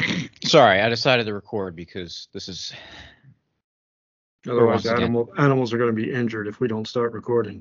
Sorry, I decided to record because this is for Otherwise, once again. animals are going to be injured if we don't start recording.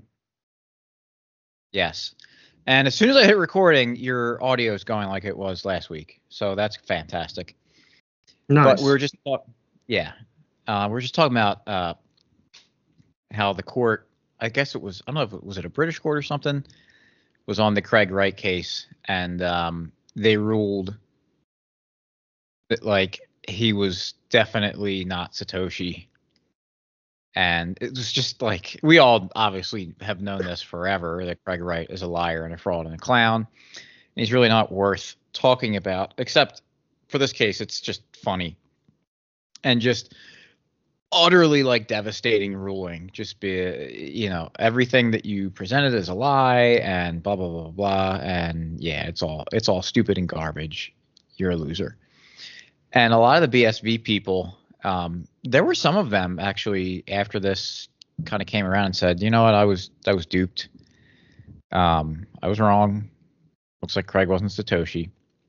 Yes. And as soon as I hit recording, your audio is going like it was last week. So that's fantastic. But Nice. we're just talking about how the court, I guess it was, I don't know if it was a British court or something, was on the Craig Wright case, and they ruled that like he was definitely not Satoshi. And it was just like, we all obviously have known this forever, that Craig Wright is a liar and a fraud and a clown. And he's really not worth talking about, except for this case, it's just funny. And just utterly like devastating ruling. Just be, everything that you presented as a lie and blah, blah, blah, blah. And yeah, it's all stupid and garbage. You're a loser. And a lot of the BSV people, there were some of them actually after this kind of came around and said, you know what, I was duped. I was wrong. Looks like Craig wasn't Satoshi.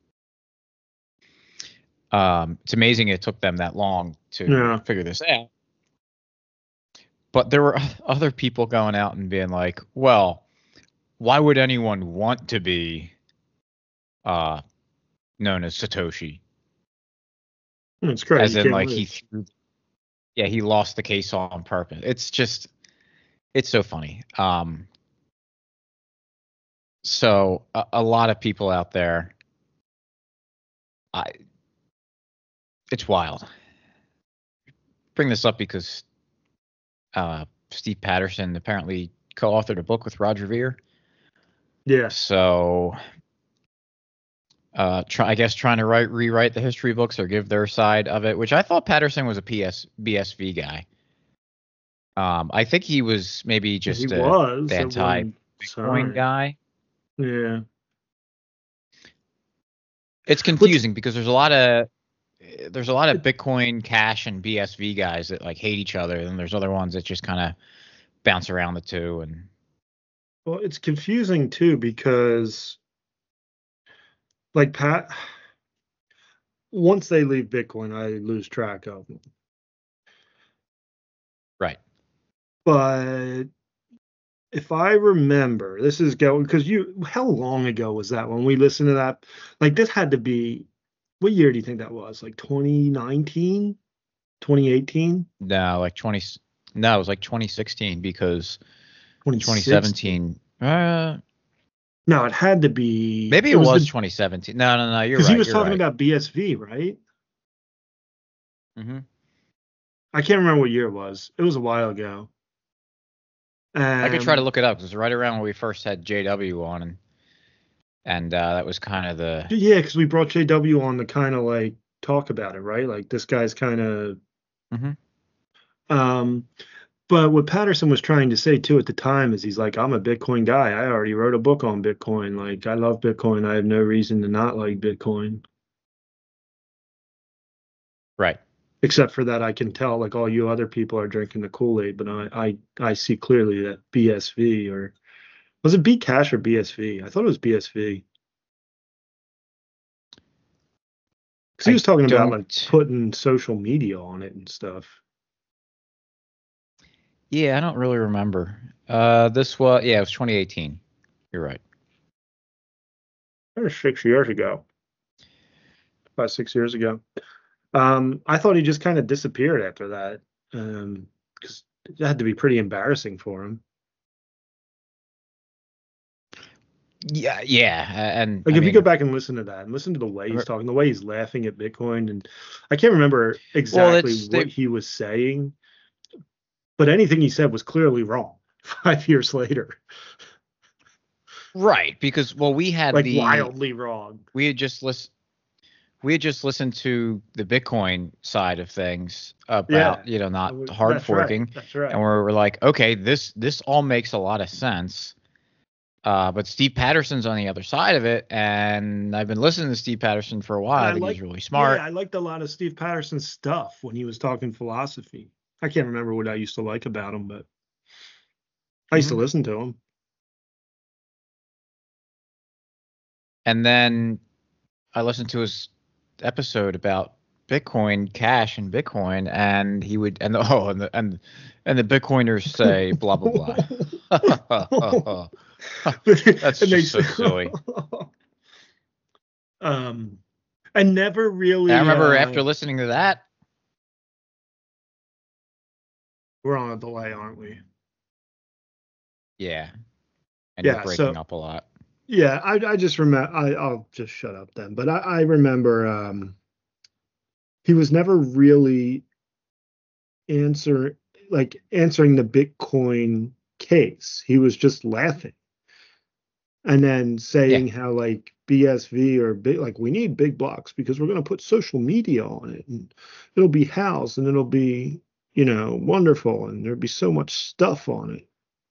It's amazing it took them that long to figure this out. But there were other people going out and being like, well, why would anyone want to be known as Satoshi? It's crazy. As in, like, he lost the case on purpose. It's so funny. So a lot of people out there, it's wild. Bring this up because Steve Patterson apparently co-authored a book with Roger Ver. Yeah. So trying to rewrite the history books or give their side of it, which I thought Patterson was a BSV guy. I think he was maybe just the anti-Bitcoin guy. Yeah. It's confusing because there's a lot of Bitcoin Cash and BSV guys that like hate each other, and there's other ones that just kind of bounce around the two. And well, it's confusing too because like once they leave Bitcoin, I lose track of them. Right. But if I remember, this is going because how long ago was that when we listened to that? Like this had to be, what year do you think that was? Like 2019, 2018? No, like no, it was like 2016 because 2017. No, it had to be. Maybe it was 2017. No, you're right. Because he was talking about BSV, right? Mm-hmm. I can't remember what year it was. It was a while ago. I could try to look it up because it was right around when we first had JW on, and that was kind of the because we brought JW on to kind of like talk about it, right? Like this guy's kind of. Mm-hmm. But what Patterson was trying to say too at the time is he's like, I'm a Bitcoin guy. I already wrote a book on Bitcoin. Like I love Bitcoin. I have no reason to not like Bitcoin. Right. Except for that, I can tell like all you other people are drinking the Kool-Aid, but I see clearly that BSV, or was it Bcash or BSV? I thought it was BSV. Because he was talking about like putting social media on it and stuff. Yeah, I don't really remember. It was 2018. You're right. That was 6 years ago. About 6 years ago. I thought he just kind of disappeared after that. Because it had to be pretty embarrassing for him. Yeah, and like if you go back and listen to that and listen to the way he's talking, the way he's laughing at Bitcoin, and I can't remember exactly what he was saying, but anything he said was clearly wrong 5 years later. Right, because we had like wildly wrong. We had just listened to the Bitcoin side of things about not hard forking. That's right. And we're like, okay, this all makes a lot of sense. But Steve Patterson's on the other side of it, and I've been listening to Steve Patterson for a while. I think he's really smart. Yeah, I liked a lot of Steve Patterson's stuff when he was talking philosophy. I can't remember what I used to like about him, but I used to listen to him. And then I listened to his episode about Bitcoin Cash and Bitcoin, and he would and the Bitcoiners say blah blah blah. That's And they just so silly. I never I really. remember after listening to that. We're on a delay, aren't we? Yeah, and Yeah, you're breaking up a lot. Yeah, I just remember. I'll just shut up then. But I remember he was never really answering the Bitcoin case. He was just laughing and then Yeah. saying how like BSV or big, like we need big blocks because we're going to put social media on it and it'll be housed and it'll be, wonderful and there'll be so much stuff on it.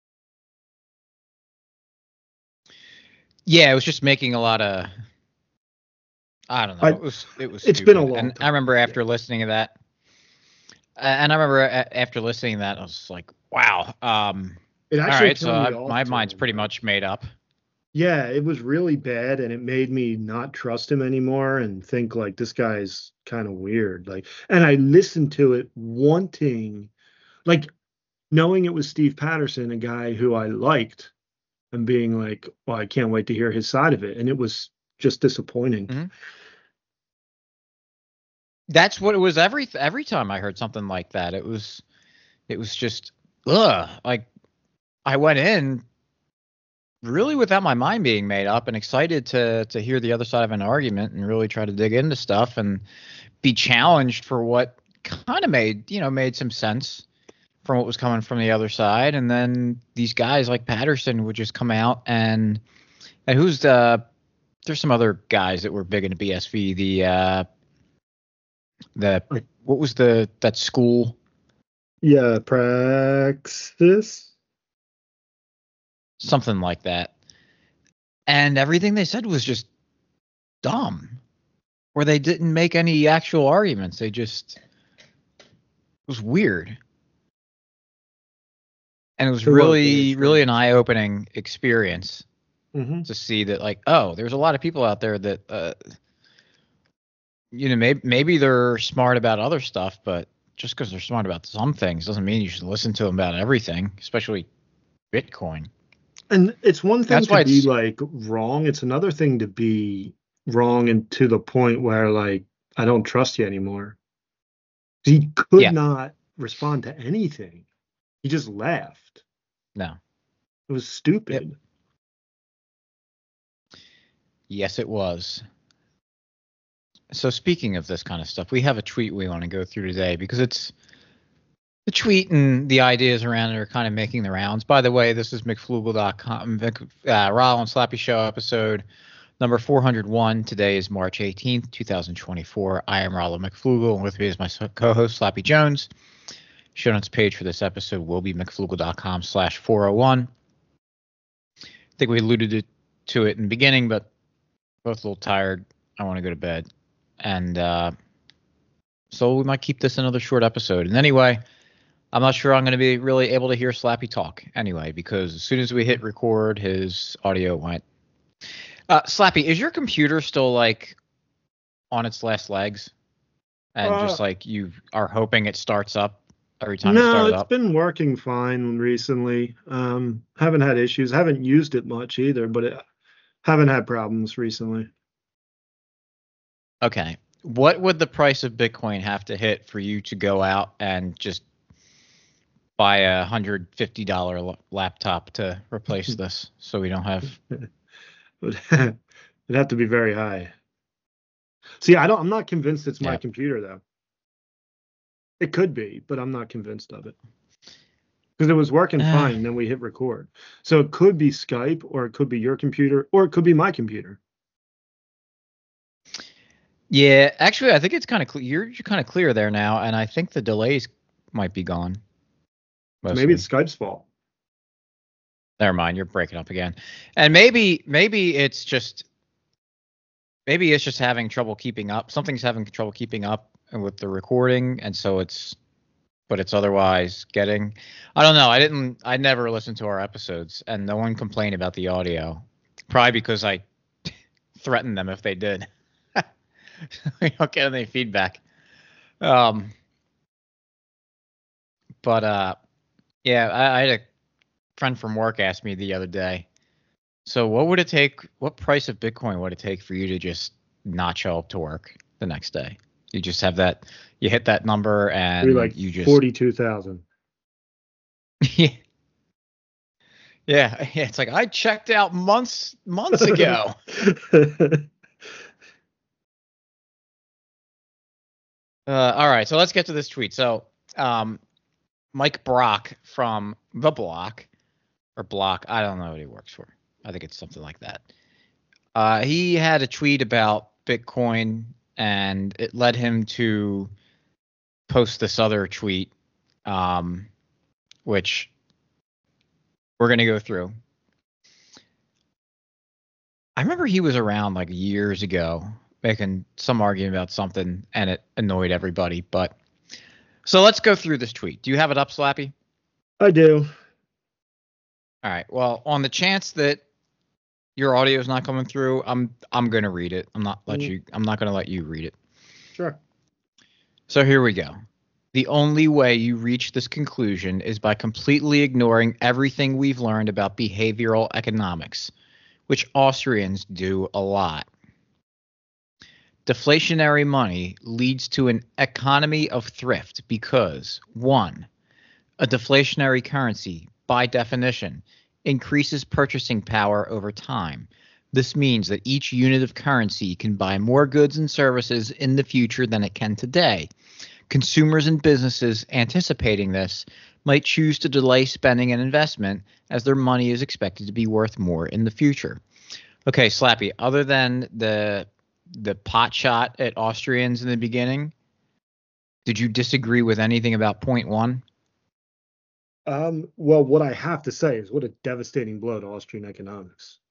Yeah, it was just making a lot of. I don't know. It was It's stupid. been a long and time. I remember after listening to that. And I remember after listening to that, I was like, "Wow." It All actually right, turned me so off my to mind's him, pretty though. much made up. Yeah, it was really bad and it made me not trust him anymore and think like this guy's kind of weird. Like, and I listened to it wanting, like, knowing it was Steve Patterson, a guy who I liked, and being like, well, I can't wait to hear his side of it. And it was just disappointing. Mm-hmm. That's what it was every time I heard something like that. It was just like I went in really without my mind being made up and excited to hear the other side of an argument and really try to dig into stuff and be challenged for what kind of made some sense from what was coming from the other side. And then these guys like Patterson would just come out and who's there's some other guys that were big into BSV. What was that school? Yeah, Praxis. Something like that. And everything they said was just dumb. Or they didn't make any actual arguments. It was weird. And it was really an eye-opening experience to see that, like, oh, there's a lot of people out there that, maybe they're smart about other stuff, but just because they're smart about some things doesn't mean you should listen to them about everything, especially Bitcoin. And it's one thing to be like wrong. It's another thing to be wrong and to the point where like, I don't trust you anymore. He could not respond to anything. He just laughed. No. It was stupid. Yep. Yes, it was. So speaking of this kind of stuff, we have a tweet we want to go through today because it's the tweet and the ideas around it are kind of making the rounds. By the way, this is McFlugel.com, Raul and Slappy Show episode number 401. Today is March 18th, 2024. I am Raul McFlugel, and with me is my co-host, Slappy Jones. Show notes page for this episode will be McFlugel.com/401. I think we alluded to it in the beginning, but both a little tired. I want to go to bed. And so we might keep this another short episode. And anyway, I'm not sure I'm going to be really able to hear Slappy talk anyway, because as soon as we hit record, his audio went. Slappy, is your computer still like on its last legs? And just like you are hoping it starts up every time you start it up? No, it's been working fine recently. Haven't had issues. Haven't used it much either, but haven't had problems recently. Okay. What would the price of Bitcoin have to hit for you to go out and just buy a $150 laptop to replace this so we don't have... It'd have to be very high. See, I'm not convinced it's my computer, though. It could be, but I'm not convinced of it. Because it was working fine, and then we hit record. So it could be Skype, or it could be your computer, or it could be my computer. Yeah, actually, I think it's kind of clear. You're kind of clear there now, and I think the delays might be gone. Mostly. Maybe it's Skype's fault. Never mind, you're breaking up again. And maybe it's just having trouble keeping up. Something's having trouble keeping up with the recording, and so it's otherwise getting. I don't know. I never listened to our episodes, and no one complained about the audio. Probably because I threatened them if they did. We don't get any feedback. Yeah, I had a friend from work ask me the other day. So what would it take? What price of Bitcoin would it take for you to just not show up to work the next day? You just have that. You hit that number and like you just 42,000. yeah. Yeah, it's like I checked out months ago. All right, so let's get to this tweet. So, Mike Brock from The Block, or Block, I don't know what he works for. I think it's something like that. He had a tweet about Bitcoin, and it led him to post this other tweet, which we're going to go through. I remember he was around like years ago making some argument about something, and it annoyed everybody. But so let's go through this tweet. Do you have it up, Slappy? I do. All right. Well, on the chance that your audio is not coming through, I'm going to read it. I'm not going to let you read it. Sure. So here we go. The only way you reach this conclusion is by completely ignoring everything we've learned about behavioral economics, which Austrians do a lot. Deflationary money leads to an economy of thrift because, 1, a deflationary currency, by definition, increases purchasing power over time. This means that each unit of currency can buy more goods and services in the future than it can today. Consumers and businesses anticipating this might choose to delay spending and investment as their money is expected to be worth more in the future. Okay, Slappy, other than the pot shot at Austrians in the beginning, did you disagree with anything about point 1? Well, what I have to say is what a devastating blow to Austrian economics.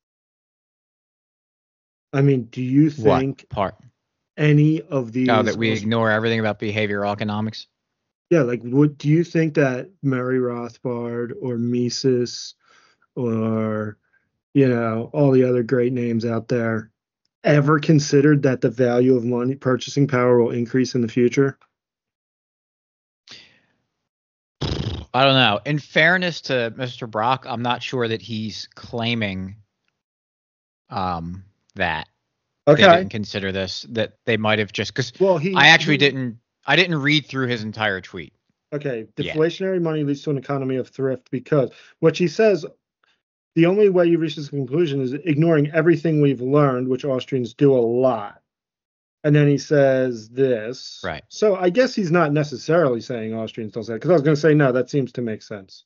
I mean, do you think what part? Any of these? Oh, that we ignore everything about behavioral economics? Yeah, like what do you think that Murray Rothbard or Mises or all the other great names out there ever considered that the value of money purchasing power will increase in the future? I don't know. In fairness to Mr. Brock, I'm not sure that he's claiming that they didn't consider this, that they might have just because I didn't read through his entire tweet. Okay, deflationary money leads to an economy of thrift because what she says, the only way you reach this conclusion is ignoring everything we've learned, which Austrians do a lot. And then he says this. Right. So I guess he's not necessarily saying Austrians don't say it, because I was going to say, no, that seems to make sense.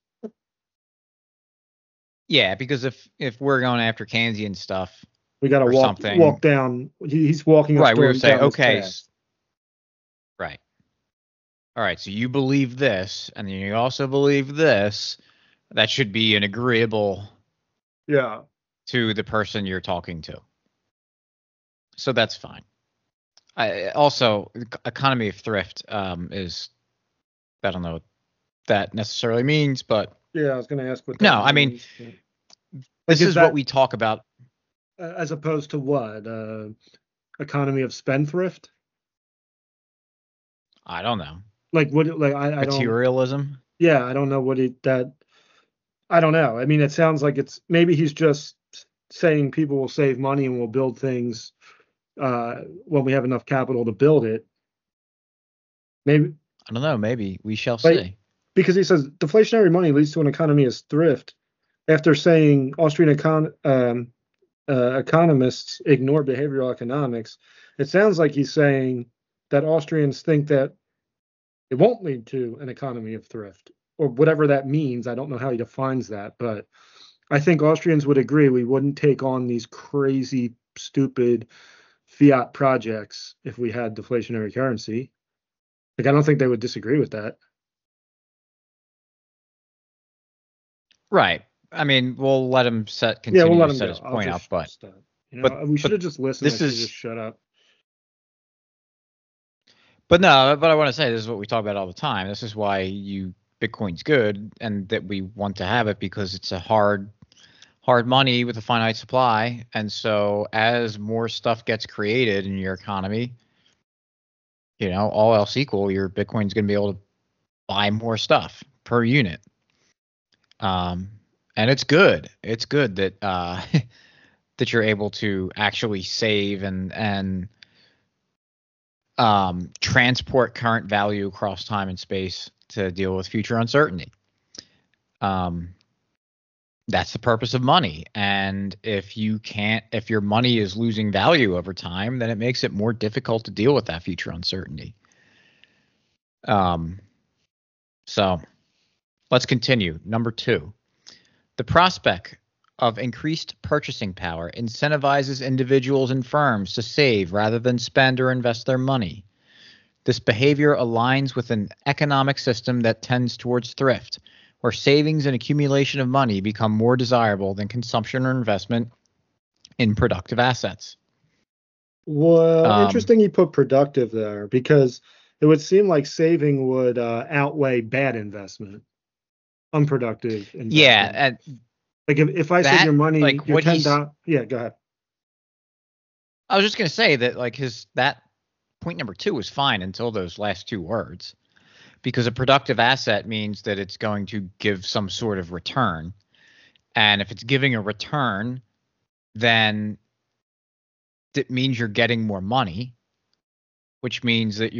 Yeah, because if we're going after Keynesian stuff, we got to walk down. He's walking us. Right. We would say, okay. Right. All right. So you believe this, and you also believe this. That should be an agreeable. Yeah. To the person you're talking to. So that's fine. Also, economy of thrift is, I don't know what that necessarily means, but yeah, I was going to ask what. No, I mean, this is what we talk about. As opposed to what? Economy of spendthrift? I don't know. Like what? Like I materialism? Yeah, I don't know what I don't know. I mean, it sounds like maybe he's just saying people will save money and will build things when we have enough capital to build it. Maybe. I don't know. Maybe we shall see. Because he says deflationary money leads to an economy of thrift. After saying Austrian economists ignore behavioral economics, it sounds like he's saying that Austrians think that it won't lead to an economy of thrift, or whatever that means. I don't know how he defines that, but I think Austrians would agree we wouldn't take on these crazy, stupid fiat projects if we had deflationary currency. Like, I don't think they would disagree with that. Right. I mean, we'll let him continue to set his point up, but we should have just listened. Just shut up. But no, but I want to say this is what we talk about all the time. This is why Bitcoin's good, and that we want to have it because it's a hard money with a finite supply. And so as more stuff gets created in your economy, all else equal, your Bitcoin's going to be able to buy more stuff per unit. And it's good. It's good that that you're able to actually save and transport current value across time and space to deal with future uncertainty. That's the purpose of money. And if your money is losing value over time, then it makes it more difficult to deal with that future uncertainty. So let's continue. Number 2, the prospect of increased purchasing power incentivizes individuals and firms to save rather than spend or invest their money. This behavior aligns with an economic system that tends towards thrift, where savings and accumulation of money become more desirable than consumption or investment in productive assets. Well, interesting you put productive there, because it would seem like saving would outweigh bad investment, unproductive investment. Yeah, and like if I said your money, like your what he's, $10. Yeah, go ahead. I was just gonna say that like that point number 2 was fine until those last 2 words, because a productive asset means that it's going to give some sort of return, and if it's giving a return, then it means you're getting more money, which means that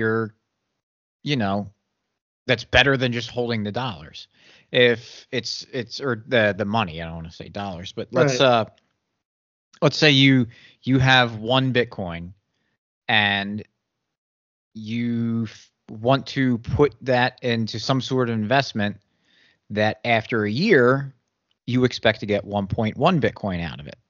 that's better than just holding the dollars. If it's or the money, I don't want to say dollars, but let's say you have 1 Bitcoin and you want to put that into some sort of investment that after a year you expect to get 1.1 Bitcoin out of it.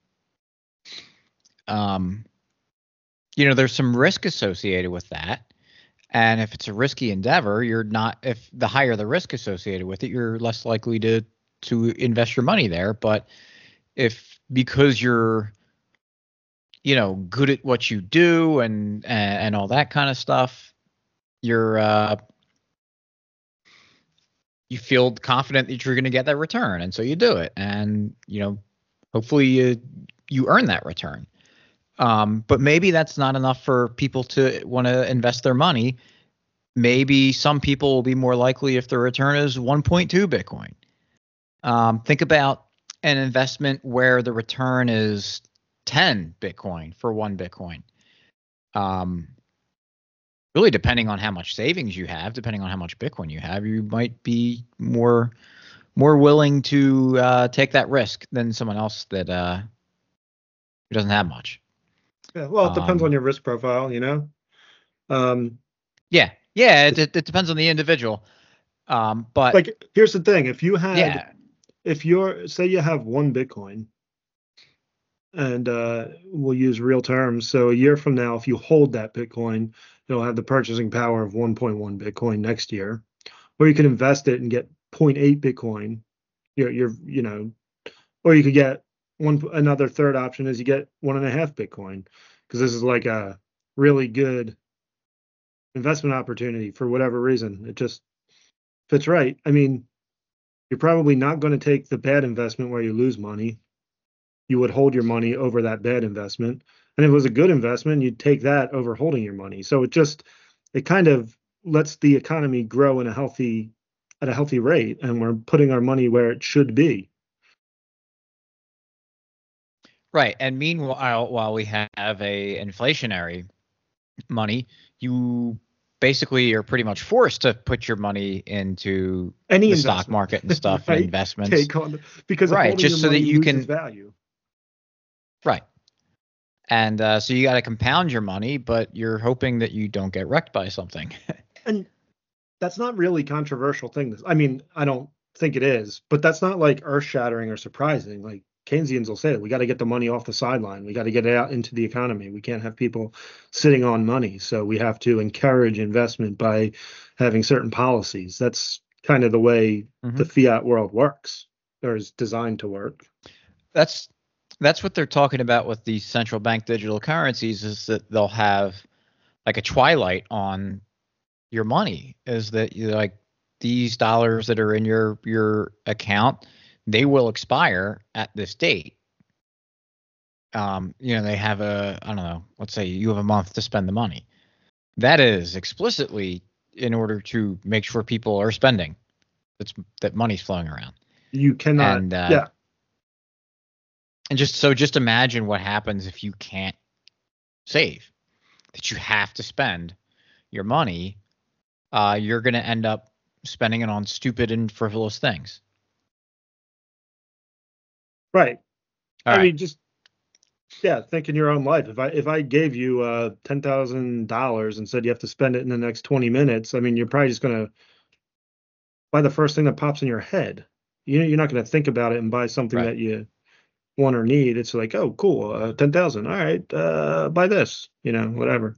There's some risk associated with that. And if it's a risky endeavor, if the higher the risk associated with it, you're less likely to invest your money there. But because you're, good at what you do and all that kind of stuff, you feel confident that you're going to get that return. And so you do it. And, hopefully you earn that return. But maybe that's not enough for people to want to invest their money. Maybe some people will be more likely if the return is 1.2 Bitcoin. Think about an investment where the return is 10 Bitcoin for 1 Bitcoin. Really, depending on how much savings you have, depending on how much Bitcoin you have, you might be more willing to take that risk than someone else that who doesn't have much. Yeah, well, it depends on your risk profile, Yeah, it depends on the individual. But like, here's the thing: if you say you have 1 Bitcoin, and we'll use real terms, so a year from now, if you hold that Bitcoin, you'll have the purchasing power of 1.1 Bitcoin next year, or you can invest it and get 0.8 Bitcoin. Or you could get another third option is you get 1.5 Bitcoin, because this is like a really good investment opportunity for whatever reason. It just fits right. I mean, you're probably not going to take the bad investment where you lose money. You would hold your money over that bad investment. And if it was a good investment, you'd take that over holding your money. So it kind of lets the economy grow at a healthy rate, and we're putting our money where it should be. Right. And meanwhile, while we have a inflationary money, you basically are pretty much forced to put your money into the stock market and stuff, right? And investments. Because right, just so that you can value. Right. And so you got to compound your money, but you're hoping that you don't get wrecked by something. And that's not really controversial thing. I mean, I don't think it is, but that's not like earth-shattering or surprising. Like, Keynesians will say it. We got to get the money off the sideline. We got to get it out into the economy. We can't have people sitting on money. So we have to encourage investment by having certain policies. That's kind of the way the fiat world works, or is designed to work. That's what they're talking about with these central bank digital currencies, is that they'll have like a twilight on your money, is that like these dollars that are in your account, they will expire at this date. They have I don't know, let's say you have a month to spend the money. That is explicitly in order to make sure people are spending. That money's flowing around. You cannot. And Yeah. And just imagine what happens if you can't save, that you have to spend your money. You're going to end up spending it on stupid and frivolous things. Right. All I right. mean, just think in your own life. If I gave you $10,000 and said you have to spend it in the next 20 minutes, I mean, you're probably just gonna buy the first thing that pops in your head. You're not gonna think about it and buy something Right. that you want or need. It's like, oh, cool, 10,000. All right, buy this. Whatever.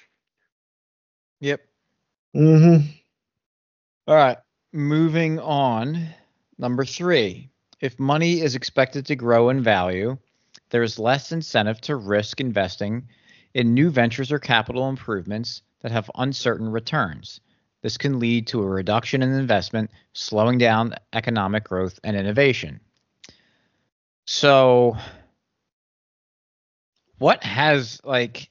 Yep. Mm-hmm. All right. Moving on. Number 3. If money is expected to grow in value, there is less incentive to risk investing in new ventures or capital improvements that have uncertain returns. This can lead to a reduction in investment, slowing down economic growth and innovation. So, what has, like,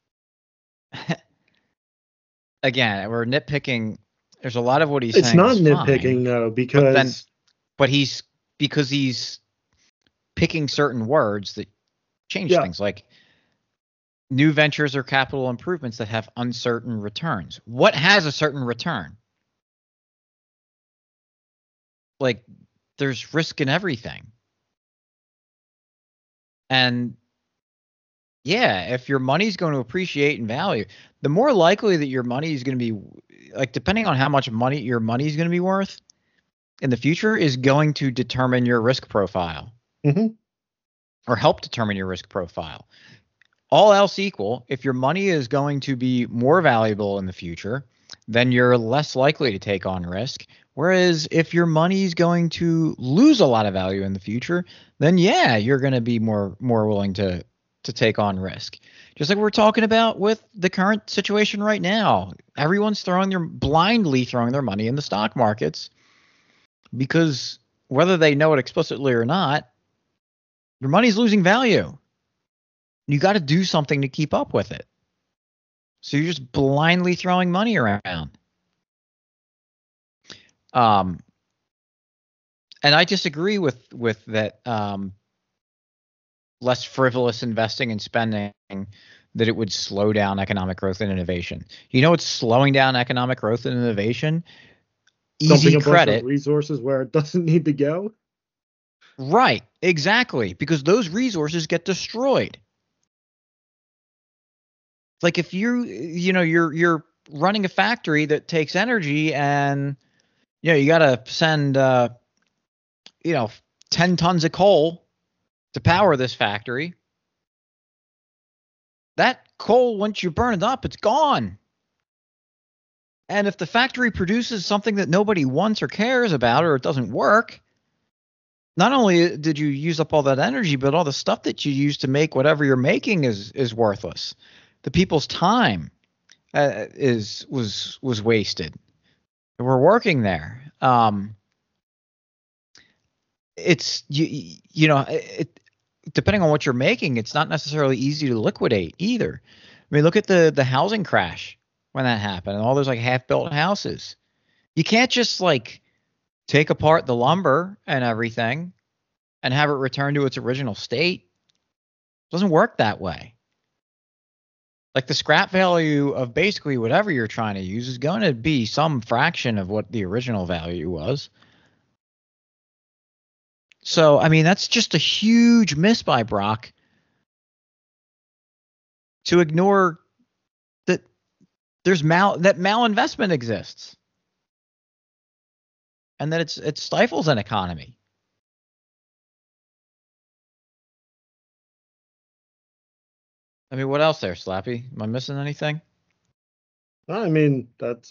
again, we're nitpicking. There's a lot of what he's It's saying not is nitpicking fine, though, but he's picking certain words that change things, like new ventures or capital improvements that have uncertain returns. What has a certain return? Like, there's risk in everything. And yeah, if your money's going to appreciate in value, the more likely that your money is going to be, like, depending on how much money your money is going to be worth in the future, is going to determine your risk profile. Mm-hmm. Or help determine your risk profile. All else equal, if your money is going to be more valuable in the future, then you're less likely to take on risk. Whereas if your money is going to lose a lot of value in the future, then yeah, you're going to be more willing to take on risk. Just like we're talking about with the current situation right now. Everyone's blindly throwing their money in the stock markets because whether they know it explicitly or not, your money's losing value. You got to do something to keep up with it. So you're just blindly throwing money around. And I disagree with that. Less frivolous investing and spending, that it would slow down economic growth and innovation. You know what's slowing down economic growth and innovation? Easy Dumping a credit. bunch of resources where it doesn't need to go. Right, exactly, because those resources get destroyed. Like if you're running a factory that takes energy, and you got to send 10 tons of coal to power this factory. That coal, once you burn it up, it's gone. And if the factory produces something that nobody wants or cares about, or it doesn't work, not only did you use up all that energy, but all the stuff that you use to make whatever you're making is worthless. The people's time was wasted. We're working there. It's depending on what you're making, it's not necessarily easy to liquidate either. I mean, look at the housing crash when that happened, and all those like half-built houses. You can't just like take apart the lumber and everything and have it return to its original state. It doesn't work that way. Like the scrap value of basically whatever you're trying to use is going to be some fraction of what the original value was. So, I mean, that's just a huge miss by Brock to ignore that there's malinvestment exists and that it stifles an economy. I mean, what else there, Slappy? Am I missing anything? I mean, that's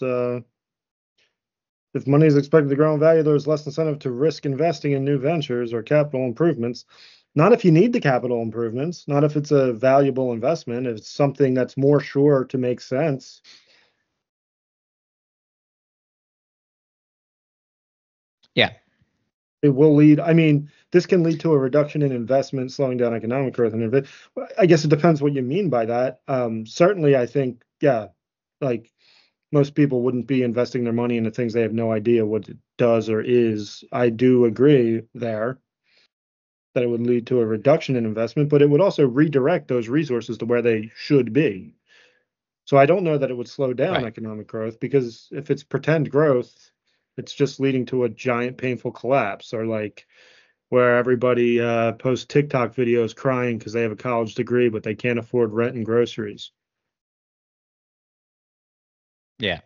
if money is expected to grow in value, there's less incentive to risk investing in new ventures or capital improvements. Not if you need the capital improvements, not if it's a valuable investment, if it's something that's more sure to make sense. Yeah. It will lead, I mean, this can lead to a reduction in investment, slowing down economic growth. And I guess it depends what you mean by that. Certainly, I think, yeah, like most people wouldn't be investing their money into things they have no idea what it does or is. I do agree there that it would lead to a reduction in investment, but it would also redirect those resources to where they should be. So I don't know that it would slow down Right. economic growth, because if it's pretend growth, it's just leading to a giant painful collapse, or like where everybody posts TikTok videos crying because they have a college degree but they can't afford rent and groceries. Yeah.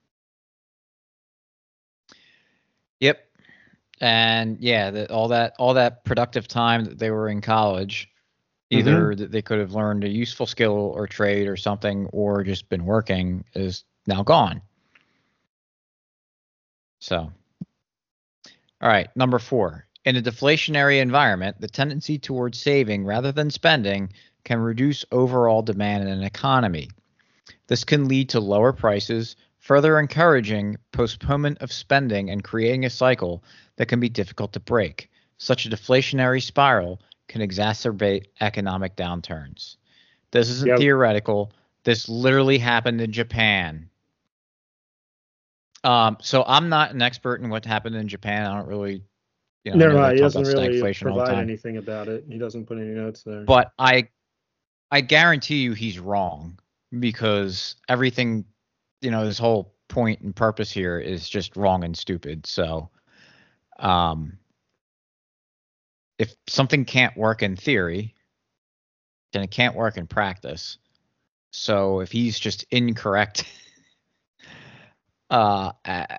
Yep. And yeah, all that productive time that they were in college, Hmm. either that they could have learned a useful skill or trade or something, or just been working, is now gone. So, all right, number 4. In a deflationary environment, the tendency towards saving rather than spending can reduce overall demand in an economy. This can lead to lower prices, further encouraging postponement of spending and creating a cycle that can be difficult to break. Such a deflationary spiral can exacerbate economic downturns. This isn't Yep. theoretical. This literally happened in Japan. So I'm not an expert in what happened in Japan. I don't really, I Never know they mind. He talk doesn't about really stagflation all the provide time, anything about it. He doesn't put any notes there. but I guarantee you he's wrong, because everything, his whole point and purpose here is just wrong and stupid. So, um, if something can't work in theory, then it can't work in practice. So if he's just incorrect, uh,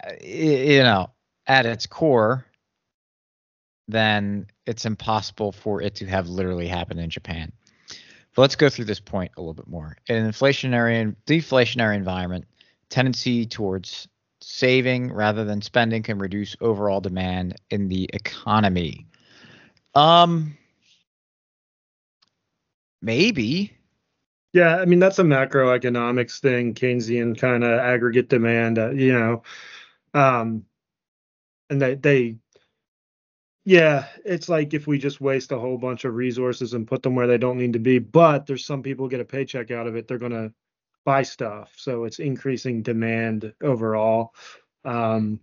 at its core, then it's impossible for it to have literally happened in Japan. But let's go through this point a little bit more. In an inflationary and deflationary environment, tendency towards saving rather than spending can reduce overall demand in the economy. Um, Maybe. Yeah, I mean that's a macroeconomics thing, Keynesian kind of aggregate demand, um, and yeah, it's like if we just waste a whole bunch of resources and put them where they don't need to be, but there's some people get a paycheck out of it, they're gonna buy stuff, so it's increasing demand overall. Um,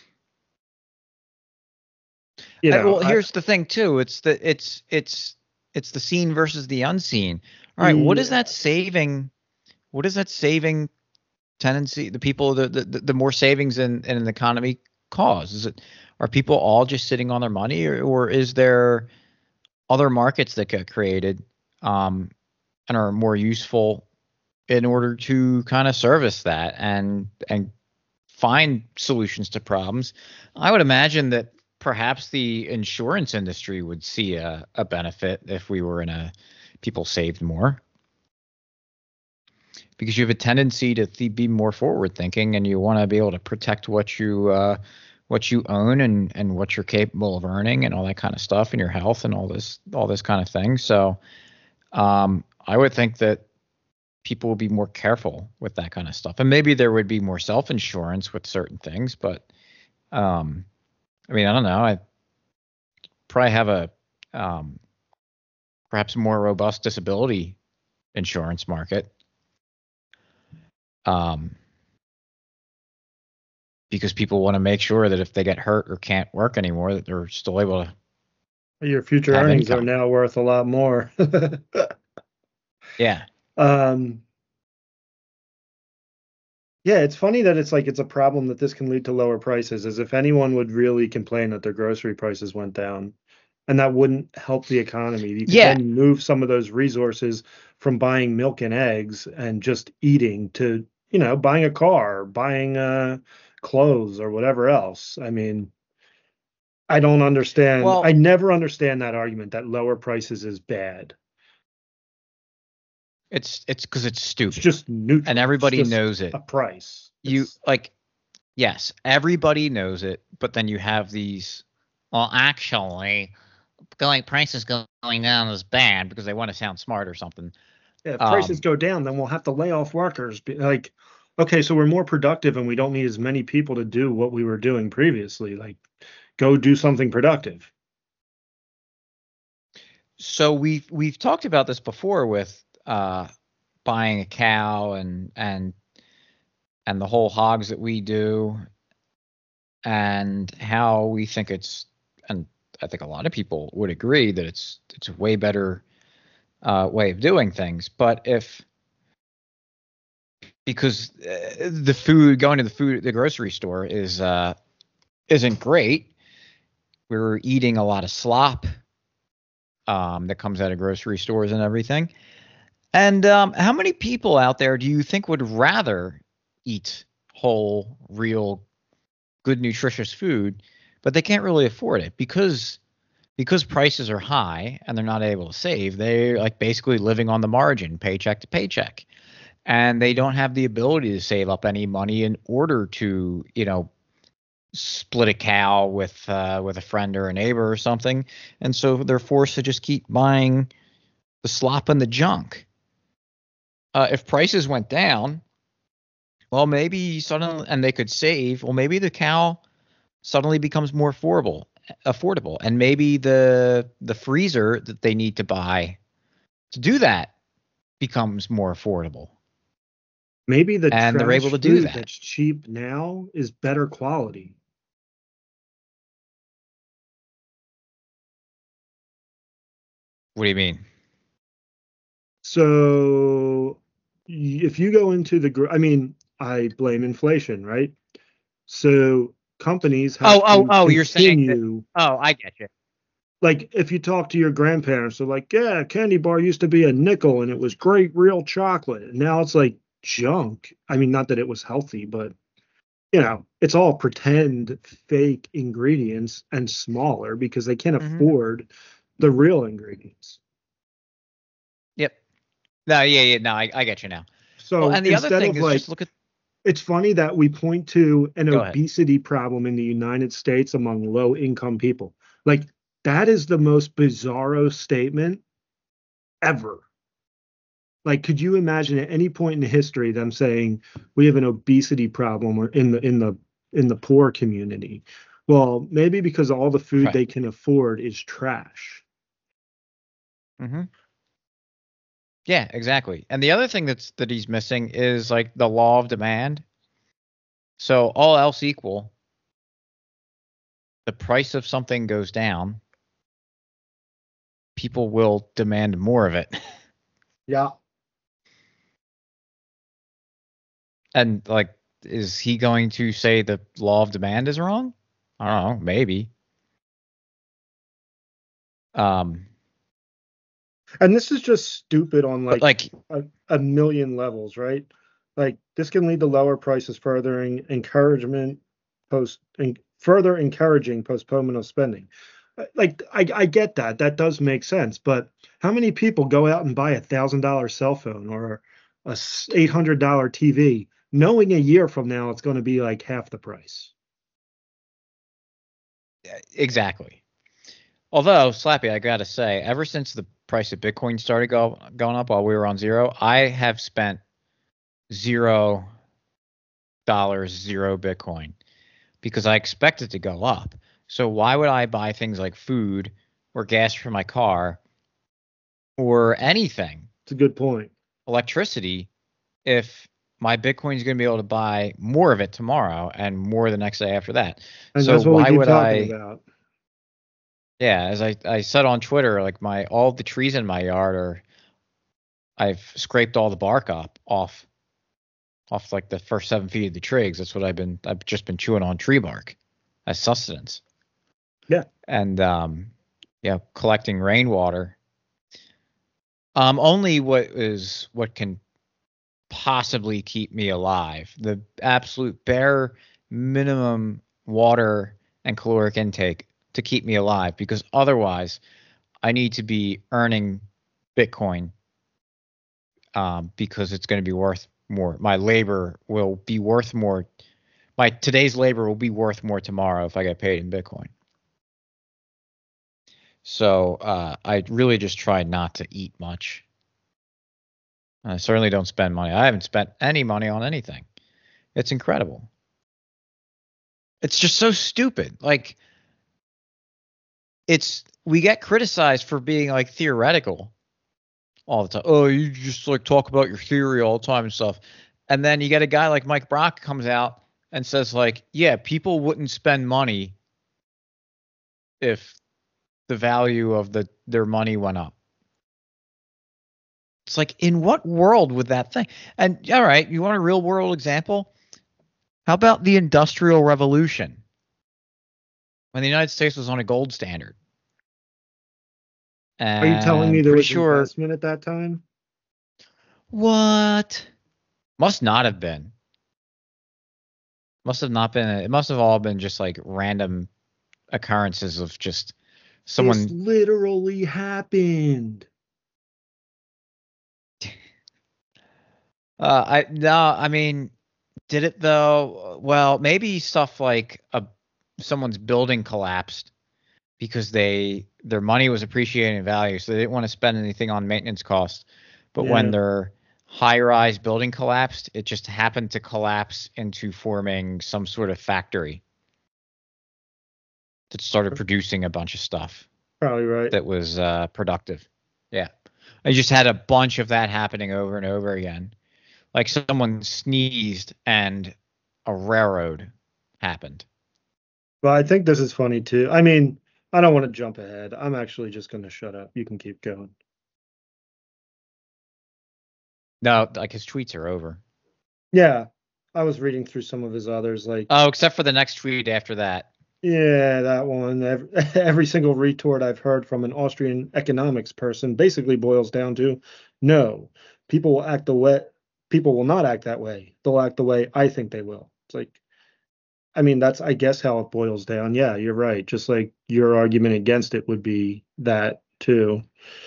you know, Well, I here's the thing too. It's the seen versus the unseen. All right, what is yeah, that saving? What is that saving tendency? The people, the more savings in an economy cause? Are people all just sitting on their money, or is there other markets that get created, um, and are more useful in order to kind of service that and find solutions to problems? I would imagine that perhaps the insurance industry would see a benefit if we were in a people saved more, because you have a tendency to be more forward thinking, and you want to be able to protect what you own and what you're capable of earning and all that kind of stuff, and your health and all this kind of thing. So I would think that people would be more careful with that kind of stuff, and maybe there would be more self insurance with certain things. But um, I mean, I don't know. I probably have a um, perhaps more robust disability insurance market, um, because people want to make sure that if they get hurt or can't work anymore, that they're still able to your future have earnings are income. now worth a lot more. Yeah. um, yeah, it's funny that it's a problem that this can lead to lower prices, as if anyone would really complain that their grocery prices went down. And that wouldn't help the economy. You could Yeah. then move some of those resources from buying milk and eggs and just eating to, buying a car, buying clothes or whatever else. I mean, I don't understand. I Well, never understand that argument that lower prices is bad. it's because it's It's stupid, just and neutral. It's everybody just knows it. a price. You It's like Yes, everybody knows it, but then you have these. Well, actually, going prices going down is bad because they want to sound smart or something. Yeah, if prices Um, go down, then we'll have to lay off workers. Like, okay, so we're more productive and we don't need as many people to do what we were doing previously. Like, go do something productive. so we've talked about this before with buying a cow and and the whole hogs that we do, and how we think it's, and I think a lot of people would agree that it's a way better way of doing things. But because the food, going to the grocery store isn't great. We're eating a lot of slop that comes out of grocery stores and everything. And how many people out there do you think would rather eat whole, real, good, nutritious food, but they can't really afford it because prices are high and they're not able to save? They're like basically living on the margin, paycheck to paycheck, and they don't have the ability to save up any money in order to, split a cow with a friend or a neighbor or something, and so they're forced to just keep buying the slop and the junk. If prices went down, well, maybe suddenly, and they could save. Well, maybe the cow suddenly becomes more affordable, and maybe the freezer that they need to buy to do that becomes more affordable, Maybe the and they're able trash to do food that. that's cheap now is better quality. What do you mean? So if you go into I mean, I blame inflation, right? So companies have to Oh! You're saying that? continue. Oh, I get you. Like if you talk to your grandparents, they're like, yeah, candy bar used to be a nickel and it was great real chocolate. And now it's like junk. I mean, not that it was healthy, but it's all pretend fake ingredients and smaller because they can't Hmm. afford the real ingredients. Yep. No, yeah. No, I get you now. Well, So and the other instead thing of is like, just look at. it's funny that we point to an Go ahead. obesity problem in the United States among low income people. Like, that is the most bizarro statement ever. Like, could you imagine at any point in history them saying we have an obesity problem or in the poor community? Well, maybe because all the food Right. they can afford is trash. Hmm. Yeah, exactly. And the other thing that he's missing is like the law of demand. So all else equal, the price of something goes down, people will demand more of it. Yeah. And like, is he going to say the law of demand is wrong? I don't know, maybe. Um, And this is just stupid on but like like, a million levels, right? Like this can lead to lower prices, further encouraging postponement of spending. Like I get that. That does make sense. But how many people go out and buy $1,000 cell phone or a $800 TV, knowing a year from now it's going to be like half the price? exactly. Although, Slappy, I gotta say, ever since the price of Bitcoin started going up while we were on zero, I have spent $0, zero Bitcoin, because I expect it to go up. So why would I buy things like food or gas for my car or anything, It's a good point. electricity, if my Bitcoin is going to be able to buy more of it tomorrow and more the next day after that? And So that's what we why keep would talking I? about. Yeah, as I said on Twitter, like all the trees in my yard I've scraped all the bark up off like the first 7 feet of the twigs. That's what I've just been chewing on tree bark as sustenance. Yeah. And collecting rainwater. Only what can possibly keep me alive. The absolute bare minimum water and caloric intake to keep me alive, because otherwise I need to be earning Bitcoin, because it's going to be worth more. My labor will be worth more. My today's labor will be worth more tomorrow if I get paid in Bitcoin. So I really just try not to eat much. I certainly don't spend money. I haven't spent any money on anything. It's incredible. It's just so stupid. Like, we get criticized for being like theoretical all the time. Oh, you just like talk about your theory all the time and stuff. And then you get a guy like Mike Brock comes out and says like, yeah, people wouldn't spend money if the value of their money went up. It's like, in what world would that thing? And all right, you want a real world example? How about the Industrial Revolution, when the United States was on a gold standard? Are you telling me And there pretty was sure investment at that time? what? Must not have been. Must have not been. It must have all been just like random occurrences of just This someone. literally happened. I mean, did it though? Well, maybe stuff like someone's building collapsed because their money was appreciating in value, so they didn't want to spend anything on maintenance costs. But when Yeah. their high-rise building collapsed, it just happened to collapse into forming some sort of factory that started producing a bunch of stuff Probably right. that was productive. Yeah, I just had a bunch of that happening over and over again. Like someone sneezed and a railroad happened. Well, I think this is funny too. I mean, I don't want to jump ahead. I'm actually just going to shut up. You can keep going. No, like his tweets are over. Yeah, I was reading through some of his others. Like, Oh, except for the next tweet after that. yeah, that one. Every single retort I've heard from an Austrian economics person basically boils down to, no, people will act the way. People will not act that way. They'll act the way I think they will. It's like, I mean, that's, I guess, how it boils down. Yeah, you're right. Just like your argument against it would be that too.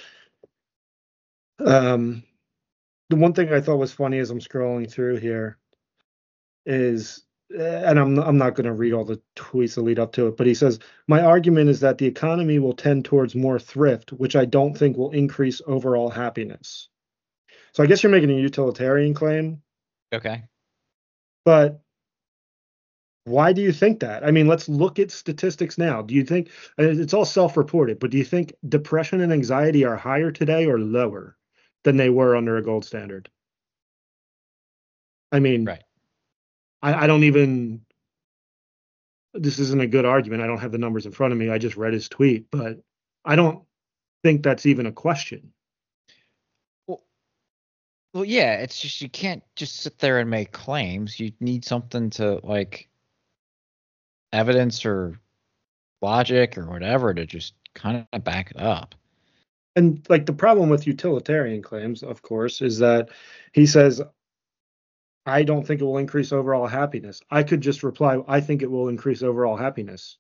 The one thing I thought was funny as I'm scrolling through here is, and I'm not going to read all the tweets that lead up to it, but he says, my argument is that the economy will tend towards more thrift, which I don't think will increase overall happiness. So I guess you're making a utilitarian claim, Okay. but why do you think that? I mean, let's look at statistics now. Do you think it's all self-reported, but do you think depression and anxiety are higher today or lower than they were under a gold standard? I mean, Right. I don't even, this isn't a good argument. I don't have the numbers in front of me. I just read his tweet, but I don't think that's even a question. Well, yeah, it's just you can't just sit there and make claims. You need something to like evidence or logic or whatever to just kind of back it up. And like the problem with utilitarian claims, of course, is that he says, I don't think it will increase overall happiness. I could just reply, I think it will increase overall happiness.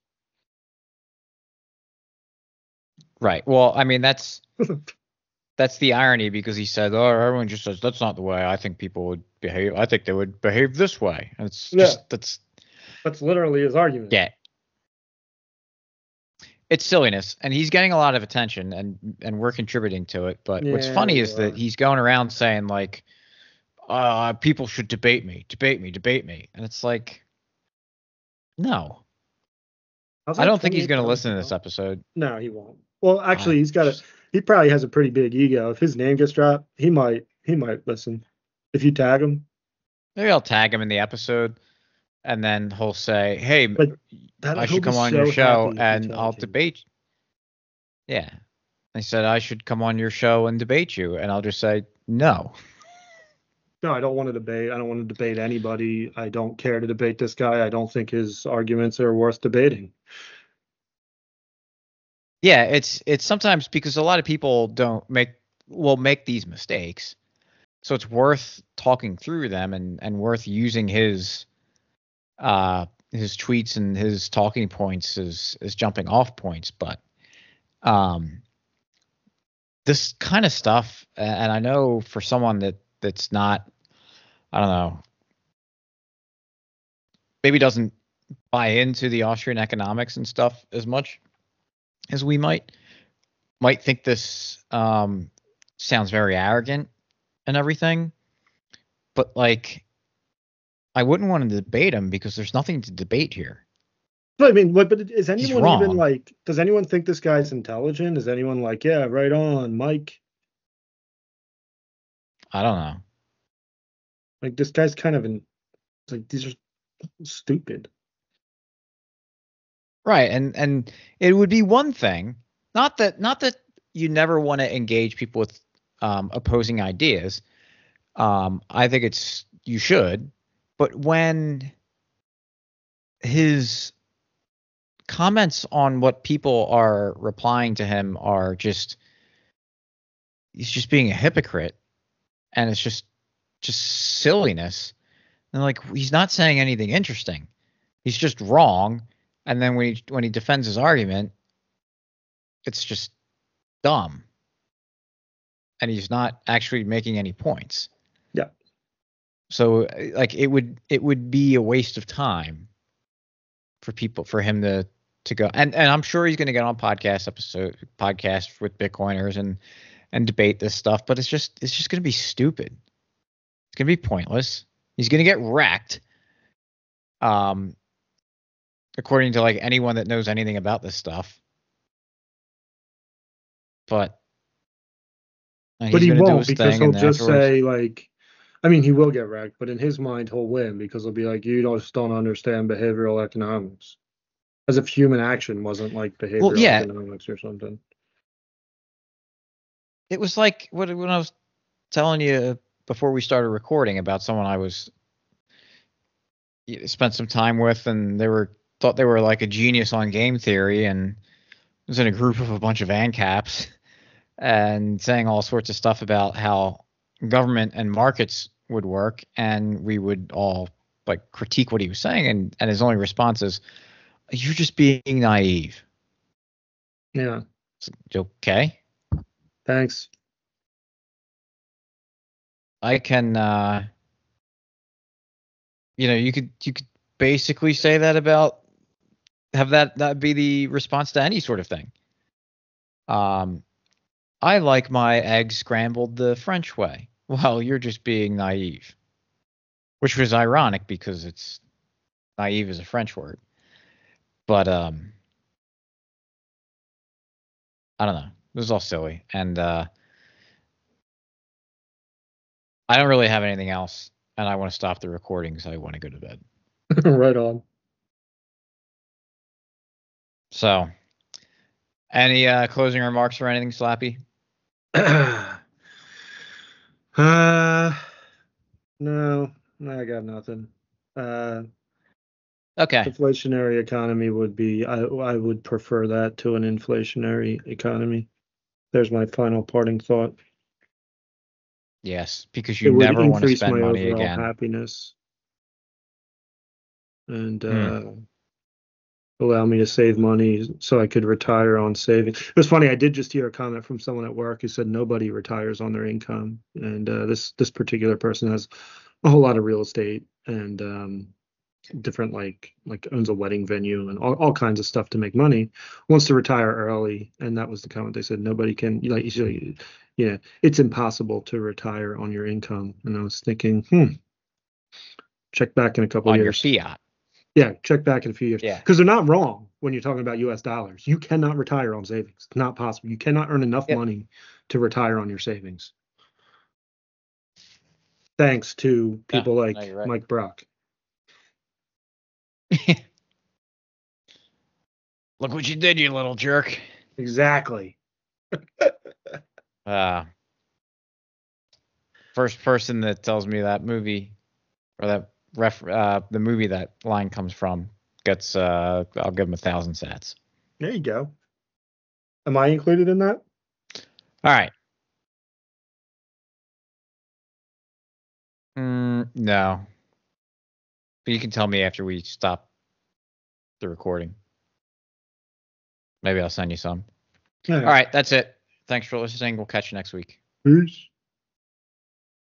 Right. Well, I mean that's the irony because he said, "Oh, everyone just says that's not the way I think people would behave. I think they would behave this way." And it's just Yeah. That's literally his argument. yeah. It's silliness, and he's getting a lot of attention, and we're contributing to it. But what's funny is that he's going around saying like, people should debate me, and it's like, no, I don't think he's going to listen to this episode. No, he won't. Well, actually, he probably has a pretty big ego. If his name gets dropped, he might listen. If you tag him. Maybe I'll tag him in the episode, and then he'll say, "Hey, I should come on your show and I'll debate." Yeah, I said I should come on your show and debate you, and I'll just say no. No, I don't want to debate. I don't want to debate anybody. I don't care to debate this guy. I don't think his arguments are worth debating. Yeah, it's sometimes because a lot of people will make these mistakes. So it's worth talking through them and worth using his tweets and his talking points as jumping off points. But this kind of stuff, and I know for someone that's not, I don't know, maybe doesn't buy into the Austrian economics and stuff as much as we might think this sounds very arrogant and everything, but like I wouldn't want to debate him because there's nothing to debate here. But I mean, but is anyone even like, does anyone think this guy's intelligent? Is anyone like, yeah, right on, Mike? I don't know. Like this guy's kind of it's like these are stupid. Right. And it would be one thing, not that you never want to engage people with opposing ideas. I think you should, but when his comments on what people are replying to him are he's just being a hypocrite, and it's just silliness. And like, he's not saying anything interesting. He's just wrong. And then when he defends his argument, it's just dumb. And he's not actually making any points. Yeah. So like it would be a waste of time for him to go, and I'm sure he's going to get on podcast with Bitcoiners and debate this stuff, but it's just going to be stupid. It's going to be pointless. He's going to get wrecked. According to like anyone that knows anything about this stuff. But he won't, because he'll just say like, I mean, he will get wrecked, but in his mind he'll win, because he'll be like, you just don't understand behavioral economics. As if human action wasn't like behavioral economics or something. It was like when I was telling you before we started recording about someone I spent some time with, and thought they were like a genius on game theory, and was in a group of a bunch of ANCAPs and saying all sorts of stuff about how government and markets would work, and we would all like critique what he was saying, and his only response is, "You're just being naive." Yeah. Okay. Thanks. I can you could basically say that about, have that be the response to any sort of thing. I like my eggs scrambled the French way. Well, you're just being naive. Which was ironic, because it's naive is a French word. But I don't know. It was all silly. And I don't really have anything else, and I want to stop the recording because I want to go to bed. Right on. So, any closing remarks or anything, Slappy? No, I got nothing. Okay. Deflationary economy would be, I would prefer that to an inflationary economy. There's my final parting thought. Yes, because you never want to spend money again. Happiness, and allow me to save money so I could retire on savings. It was funny. I did just hear a comment from someone at work who said nobody retires on their income, and this particular person has a whole lot of real estate and different like owns a wedding venue and all kinds of stuff to make money. Wants to retire early, and that was the comment. They said nobody can, like, yeah, it's impossible to retire on your income. And I was thinking, check back in a couple of years. On your fiat. Yeah, check back in a few years. Yeah. Because they're not wrong when you're talking about US dollars. You cannot retire on savings. It's not possible. You cannot earn enough money to retire on your savings. Thanks to people like right. Mike Brock. Look what you did, you little jerk. Exactly. First person that tells me that movie, or that the movie that line comes from, gets I'll give him 1,000 sats. There you go. Am I included in that? All right. No. But you can tell me after we stop the recording. Maybe I'll send you some. All right, that's it. Thanks for listening. We'll catch you next week. Peace.